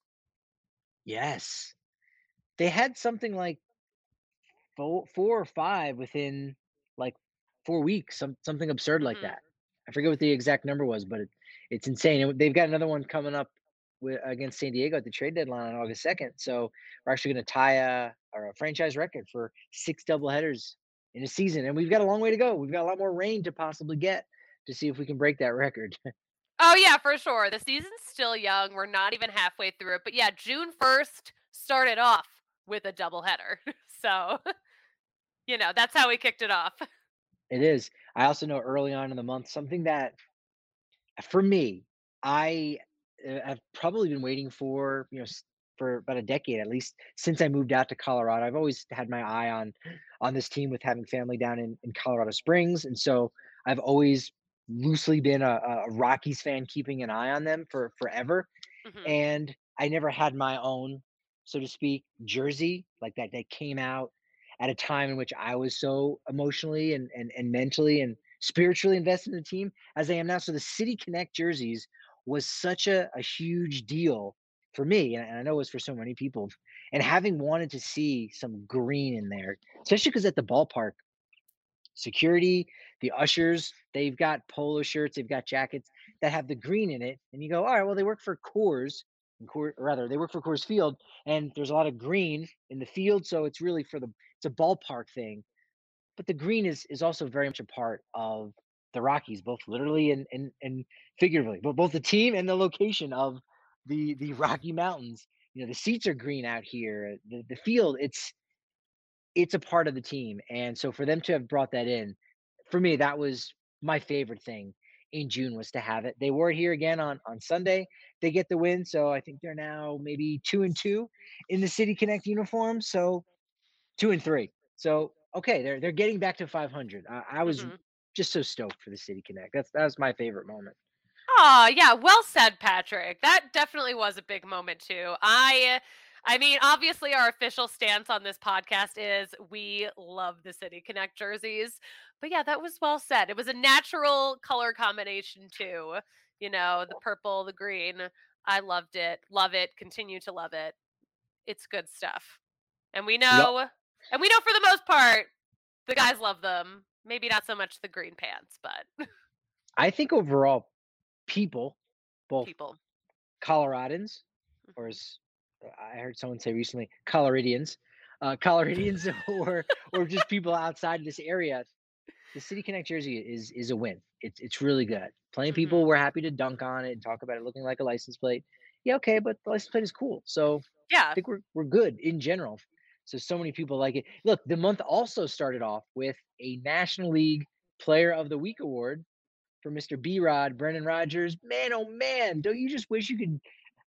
Yes, they had something like four or five within like 4 weeks, something absurd like Mhm. that. I forget what the exact number was, but it's insane. And they've got another one coming up against San Diego at the trade deadline on August 2nd. So we're actually going to tie a franchise record for 6 doubleheaders in a season, and we've got a long way to go. We've got a lot more rain to possibly get to see if we can break that record. Oh yeah, for sure. The season's still young. We're not even halfway through it. But yeah, June 1st started off with a double header. So, that's how we kicked it off. It is. I also know early on in the month something that for me, I have probably been waiting for, for about a decade at least since I moved out to Colorado. I've always had my eye on this team with having family down in Colorado Springs, and so I've always loosely been a Rockies fan, keeping an eye on them for forever. Mhm. And I never had my own, so to speak, jersey like that came out at a time in which I was so emotionally and mentally and spiritually invested in the team as I am now. So the City Connect jerseys was such a huge deal for me, and I know it was for so many people, and having wanted to see some green in there, especially because at the ballpark, security, the ushers, they've got polo shirts, they've got jackets that have the green in it, and you go, all right, well, they work for Coors, and or rather, they work for Coors Field, and there's a lot of green in the field, so it's really it's a ballpark thing. But the green is also very much a part of the Rockies, both literally and figuratively, but both the team and the location of the Rocky Mountains. The seats are green out here. The field, it's a part of the team. And so for them to have brought that in, for me, that was my favorite thing in June, was to have it. They were here again on Sunday. They get the win. So I think they're now maybe 2-2 in the City Connect uniform. So 2-3. So okay, they're getting back to 500. I was Hmm. just so stoked for the City Connect. That was my favorite moment. Oh, yeah, well said, Patrick. That definitely was a big moment too. I mean, obviously our official stance on this podcast is we love the City Connect jerseys. But yeah, that was well said. It was a natural color combination too. The purple, the green. I loved it. Love it. Continue to love it. It's good stuff. And we Yep. know and we know for the most part the guys love them. Maybe not so much the green pants, but I think overall, people, both people. Coloradans, or Mhm. as I heard someone say recently, Coloradians, or just people outside of this area, the City Connect jersey is a win. It's really good. Plenty of people Mhm. were happy to dunk on it and talk about it looking like a license plate. Yeah, okay, but the license plate is cool. So I Yeah. think we're good in general. So many people like it. Look, the month also started off with a National League Player of the Week award for Mr. B Rod, Brendan Rodgers. Man, oh man, don't you just wish you could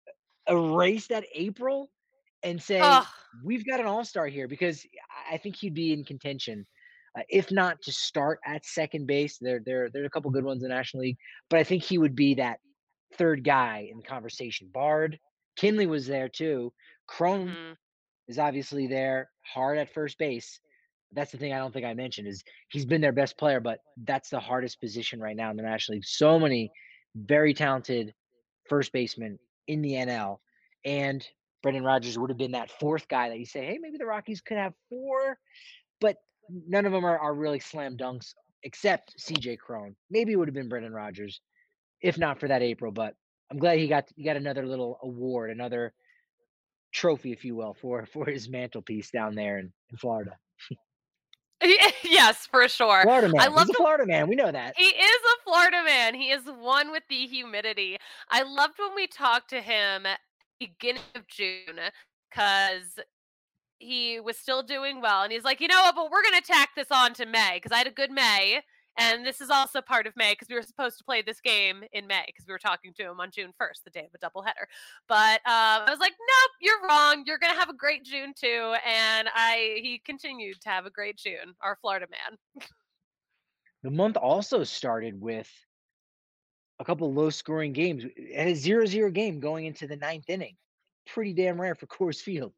erase that April and say, Oh, we've got an all-star here? Because I think he'd be in contention, if not to start at second base. There's a couple good ones in the National League, but I think he would be that third guy in the conversation. Bard, Kinley was there too. Crone mhm. is obviously there, hard at first base. That's the thing I don't think I mentioned, is he's been their best player, but that's the hardest position right now in the National League. So many very talented first baseman in the NL. And Brendan Rodgers would have been that fourth guy that you say, hey, maybe the Rockies could have four, but none of them are really slam dunks except CJ Crone. Maybe it would have been Brendan Rodgers if not for that April, but I'm glad he got another little award, another trophy, if you will, for his mantelpiece down there in Florida. Yes, for sure. Florida I man. He's loved a Florida man. We know that. he is a Florida man. He is one with the humidity. I loved when we talked to him at the beginning of June because he was still doing well, and he's like, "You know what, but we're gonna tack this on to May because I had a good May, and this is also part of May because we were supposed to play this game in May because we were talking to him on June 1st, the day of a doubleheader." But I was like, "Nope, you're wrong. You're gonna have a great June too." And he continued to have a great June, our Florida man. The month also started with a couple low scoring games. It had a 0-0 game going into the ninth inning. Pretty damn rare for Coors Field.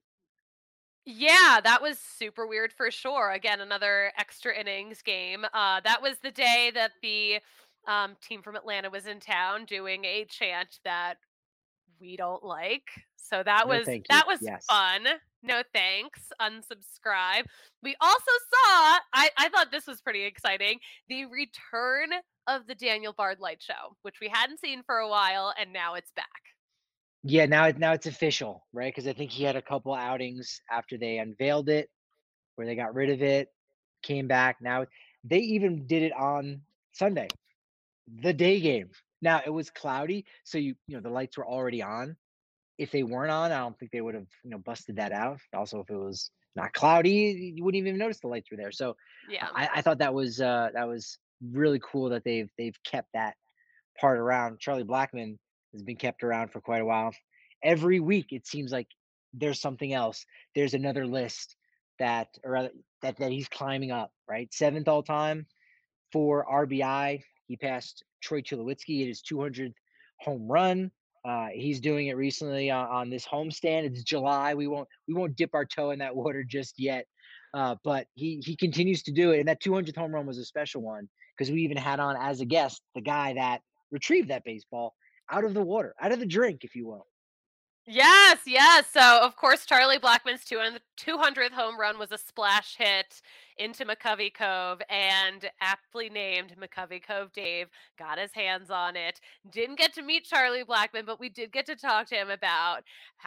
Yeah, that was super weird for sure. Again, another extra innings game. That was the day that the team from Atlanta was in town doing a chant that we don't like. So that No, was thank you. that was Yes. fun. No thanks. Unsubscribe. We also saw, I thought this was pretty exciting, the return of the Daniel Bard Light Show, which we hadn't seen for a while, and now it's back. Yeah, now it's official, right? Because I think he had a couple outings after they unveiled it, where they got rid of it, came back. Now they even did it on Sunday, the day game. Now it was cloudy, so the lights were already on. If they weren't on, I don't think they would have busted that out. Also, if it was not cloudy, you wouldn't even notice the lights were there. So Yeah. I thought that was really cool that they've kept that part around. Charlie Blackman has been kept around for quite a while. Every week it seems like there's something else. There's another list that, or rather, that he's climbing up. Right, seventh all time for RBI. He passed Troy Tulowitzki at his 200th home run. He's doing it recently on this homestand. It's July. We won't dip our toe in that water just yet. But he continues to do it, and that 200th home run was a special one because we even had on as a guest the guy that retrieved that baseball out of the water, out of the drink, if you will. Yes, yes. So, of course, Charlie Blackmon's 200th home run was a splash hit into McCovey Cove, and aptly named McCovey Cove Dave got his hands on it. Didn't get to meet Charlie Blackmon, but we did get to talk to him about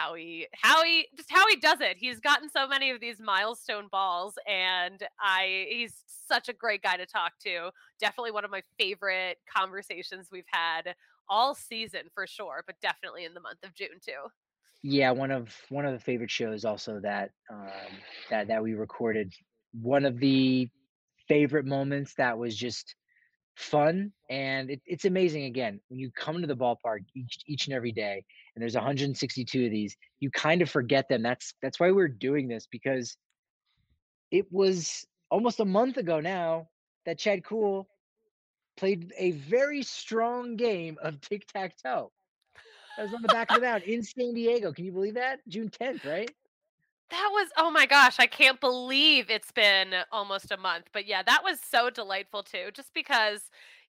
how he does it. He's gotten so many of these milestone balls, and he's such a great guy to talk to. Definitely one of my favorite conversations we've had all season for sure, but definitely in the month of June too. Yeah, one of the favorite shows also that that we recorded. One of the favorite moments that was just fun, and it's amazing again when you come to the ballpark each and every day, and there's 162 of these. You kind of forget them. That's why we're doing this, because it was almost a month ago now that Chad Cool played a very strong game of tic tac toe. That was on the back of the mound in San Diego. Can you believe that? June 10th, right? That was oh my gosh, I can't believe it's been almost a month. But yeah, that was so delightful too, just because,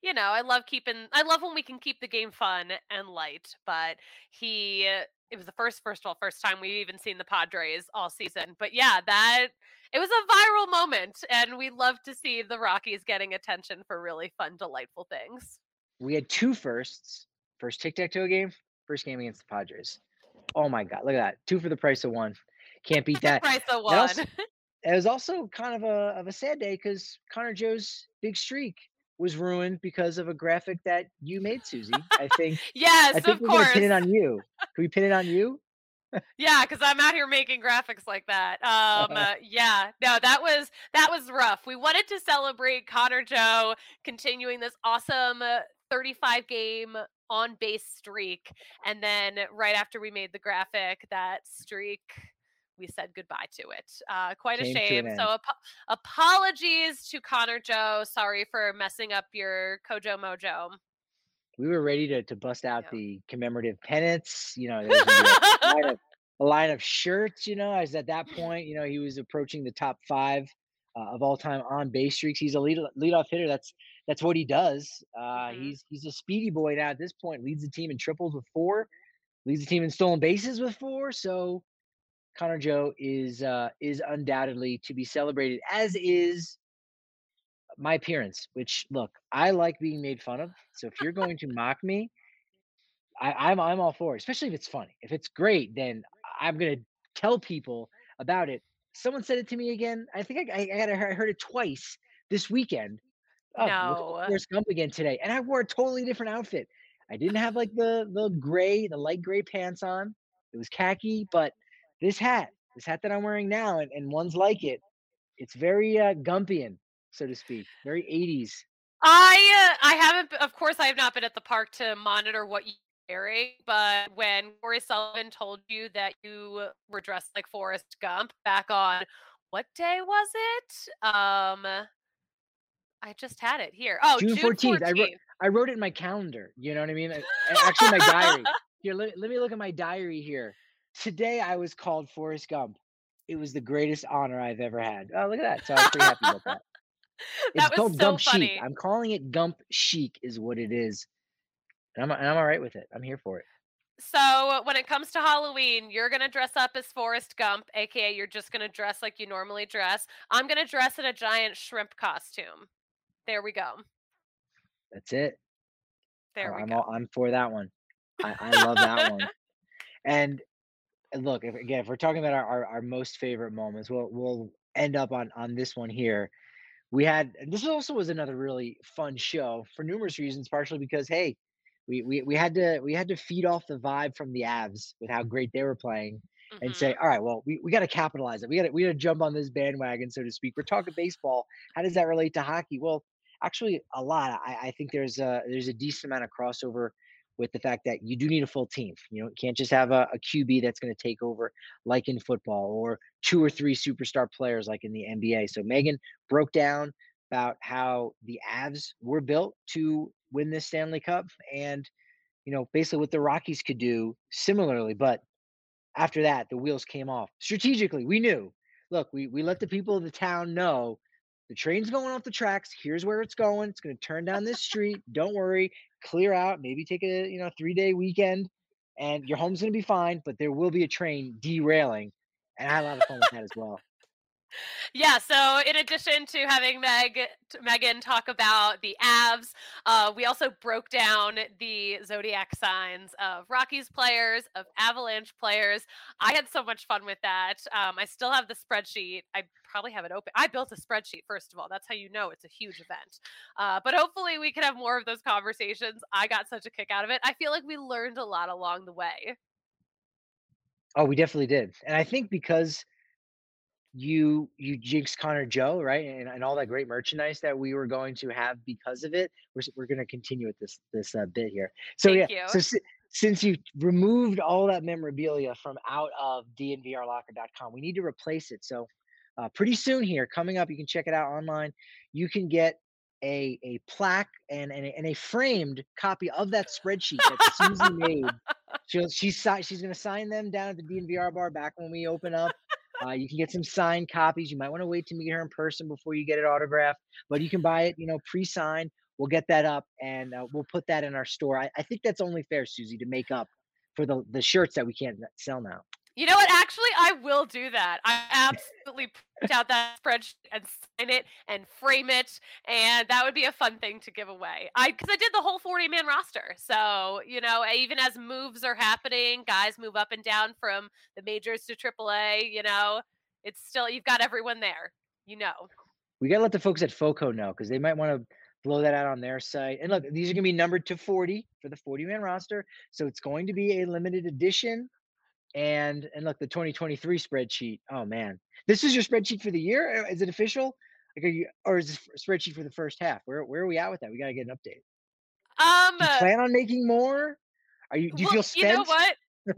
I love when we can keep the game fun and light. But it was the first time we've even seen the Padres all season. But yeah, that it was a viral moment, and we love to see the Rockies getting attention for really fun, delightful things. We had two firsts. First tic tac toe game, first game against the Padres. Oh my God, look at that. Two for the price of one. Can't beat The that. price of It one. also it was also kind of a sad day because Connor Joe's big streak was ruined because of a graphic that you made, Susie. I Yes, think of we're gonna pin course. it on you. Can we pin it on you? Yeah, because I'm out here making graphics like that. Yeah, no, that was rough. We wanted to celebrate Connor Joe continuing this awesome 35 game on base streak, and then right after we made the graphic, that streak we said goodbye to it. Quite a Came to an shame. So end. apologies to Connor Joe. Sorry for messing up your Kojo Mojo. We were ready to bust out Yeah. the commemorative pennants. There was gonna be line of a line of shirts. As at that point, he was approaching the top five of all time on base streaks. He's a leadoff hitter. That's what he does. hmm He's a speedy boy now at this point. Leads the team in triples with four. Leads the team in stolen bases with four. So Connor Joe is undoubtedly to be celebrated, as is my appearance. Which, look, I like being made fun of. So if you're going to mock me, I'm all for it, especially if it's funny. If it's great, then I'm gonna tell people about it. Someone said it to me again. I think I heard it twice this weekend. Oh, look at the No. Forrest Gump again today, and I wore a totally different outfit. I didn't have like the light gray pants on. It was khaki, but this hat that I'm wearing now, and one's like it. It's very Gumpian, so to speak, very 80s. I haven't of course I have not been at the park to monitor what you're wearing, but when Corey Sullivan told you that you were dressed like Forrest Gump back on what day was it? I just had it here. Oh, June June 14th. 14th. I wrote it in my calendar. You know what I mean? Actually, my diary. Here, let me look at my diary here. Today, I was called Forrest Gump. It was the greatest honor I've ever had. Oh, look at that. So I was pretty happy about that. It's That was called so Gump Chic. funny. I'm calling it Gump Chic, is what it is. And I'm all right with it. I'm here for it. So, when it comes to Halloween, you're going to dress up as Forrest Gump, aka you're just going to dress like you normally dress. I'm going to dress in a giant shrimp costume. There we go. That's it. There we I'm for that one. I love that one. And look, if we're talking about our most favorite moments, we'll end up on this one here. This also was another really fun show for numerous reasons, partially because, hey, we had to feed off the vibe from the Avs with how great they were playing, and say, go. all right, well, we got to capitalize it. We got to jump on this bandwagon, so to speak. We're talking baseball. How does that relate to hockey? Well, actually, a lot. I think there's a decent amount of crossover with the fact that you do need a full team. You can't just have a QB that's going to take over like in football, or two or three superstar players like in the NBA. So Megan broke down about how the Avs were built to win this Stanley Cup, and basically what the Rockies could do similarly. But after that, the wheels came off. Strategically, we knew. Look, we let the people of the town know the train's going off the tracks. Here's where it's going. It's going to turn down this street. Don't worry. Clear out. Maybe take a 3-day weekend. and your home's going to be fine, but there will be a train derailing. And I had a lot of fun with that as well. Yeah, so in addition to having Megan talk about the Avs, we also broke down the zodiac signs of Rockies players, of Avalanche players. I had so much fun with that. I still have the spreadsheet. I probably have it open. I built a spreadsheet, first of all. That's how you know it's a huge event. But hopefully we can have more of those conversations. I got such a kick out of it. I feel like we learned a lot along the way. Oh, we definitely did. And I think because you jinxed Connor Joe, right? And all that great merchandise that we were going to have because of it. We're going to continue with this bit here. So Thank you. So since you removed all that memorabilia from out of dnvrlocker.com, we need to replace it. So pretty soon here, coming up, you can check it out online. You can get a plaque and a framed copy of that spreadsheet that Susie made. She's going to sign them down at the DNVR bar back when we open up. You can get some signed copies. You might want to wait to meet her in person before you get it autographed, but you can buy it, pre-signed. We'll get that up and we'll put that in our store. I think that's only fair, Susie, to make up for the shirts that we can't sell now. You know what? Actually, I will do that. I absolutely print out that spreadsheet and sign it and frame it, and that would be a fun thing to give away. Because I did the whole 40-man roster, so even as moves are happening, guys move up and down from the majors to AAA. It's still you've got everyone there. We got to let the folks at FOCO know because they might want to blow that out on their site. And look, these are going to be numbered to 40 for the 40-man roster, so it's going to be a limited edition. And look, the 2023 spreadsheet. Oh man, this is your spreadsheet for the year. Is it official? Or is this a spreadsheet for the first half? Where are we at with that? We got to get an update. Do you plan on making more? Do you feel spent? You know what?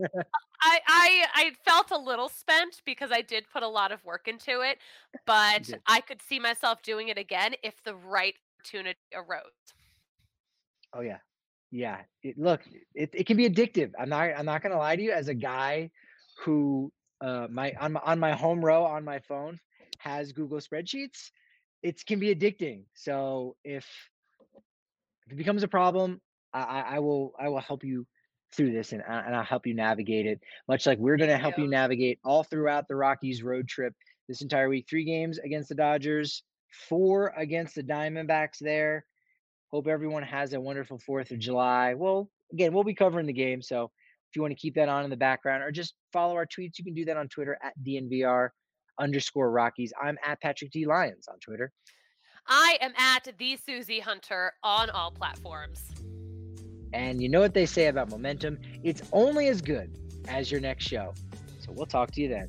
I felt a little spent because I did put a lot of work into it, but I could see myself doing it again if the right opportunity arose. Oh yeah. Yeah, it can be addictive. I'm not gonna lie to you. As a guy who on my home row on my phone has Google spreadsheets, it can be addicting. So if it becomes a problem, I will help you through this and I'll help you navigate it. Much like we're gonna help you navigate all throughout the Rockies road trip this entire week. 3 games against the Dodgers, 4 against the Diamondbacks there. Hope everyone has a wonderful 4th of July. Well, again, we'll be covering the game. So if you want to keep that on in the background or just follow our tweets, you can do that on Twitter at DNVR_Rockies. I'm at Patrick D. Lyons on Twitter. I am at the Susie Hunter on all platforms. And you know what they say about momentum? It's only as good as your next show. So we'll talk to you then.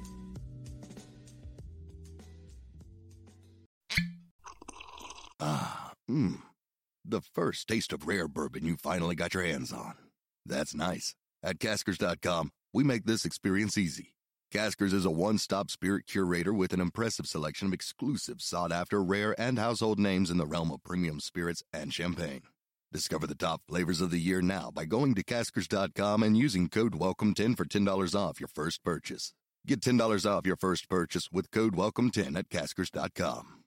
The first taste of rare bourbon you finally got your hands on. That's nice. At Caskers.com, we make this experience easy. Caskers is a one-stop spirit curator with an impressive selection of exclusive, sought-after, rare, and household names in the realm of premium spirits and champagne. Discover the top flavors of the year now by going to Caskers.com and using code WELCOME10 for $10 off your first purchase. Get $10 off your first purchase with code WELCOME10 at Caskers.com.